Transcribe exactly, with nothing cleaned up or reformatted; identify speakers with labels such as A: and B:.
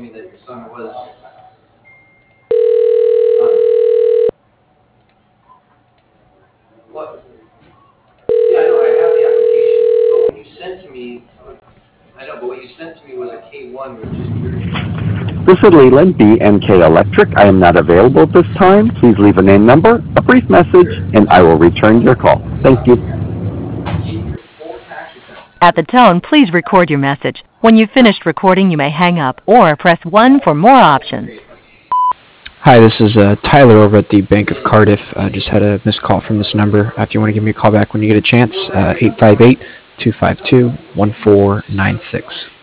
A: told me that your son was. What? Yeah, I know, I have the application, but what you sent to me, I know, but what you sent to me was a K one, which is weird.
B: This is Leland, B N K Electric. I am not available at this time. Please leave a name number, a brief message, and I will return your call. Thank you.
C: At the tone, please record your message. When you've finished recording, you may hang up or press one for more options.
D: Hi, this is uh, Tyler over at the Bank of Cardiff. I uh, just had a missed call from this number. Uh, if you want to give me a call back when you get a chance, uh, eight five eight, two five two, one four nine six.